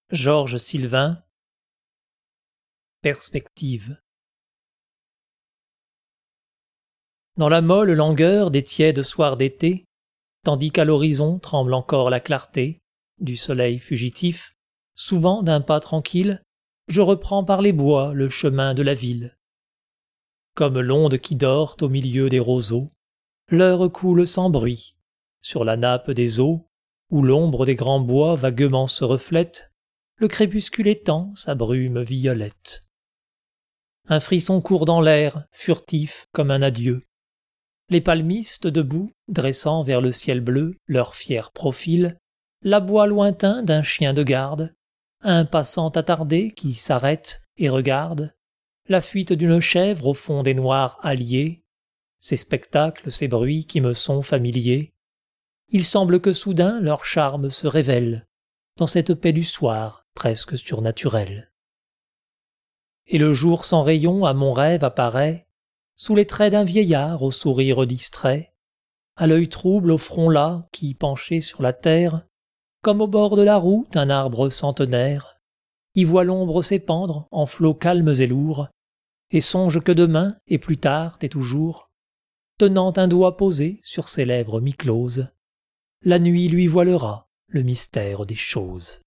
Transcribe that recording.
Georges Sylvain. Perspective. Dans la molle langueur des tièdes soirs d'été, tandis qu'à l'horizon tremble encore la clarté du soleil fugitif, souvent d'un pas tranquille, je reprends par les bois le chemin de la ville. Comme l'onde qui dort au milieu des roseaux, l'heure coule sans bruit, sur la nappe des eaux, où l'ombre des grands bois vaguement se reflète, le crépuscule étend sa brume violette. Un frisson court dans l'air, furtif comme un adieu. Les palmistes debout, dressant vers le ciel bleu leur fier profil, l'abois lointain d'un chien de garde, un passant attardé qui s'arrête et regarde, la fuite d'une chèvre au fond des noirs halliers, ces spectacles, ces bruits qui me sont familiers. Il semble que soudain leur charme se révèle dans cette paix du soir presque surnaturelle. Et le jour sans rayon à mon rêve apparaît, sous les traits d'un vieillard au sourire distrait, à l'œil trouble au front las qui, penché sur la terre, comme au bord de la route un arbre centenaire, y voit l'ombre s'épandre en flots calmes et lourds, et songe que demain, et plus tard et toujours, tenant un doigt posé sur ses lèvres mi-closes, la nuit lui voilera le mystère des choses.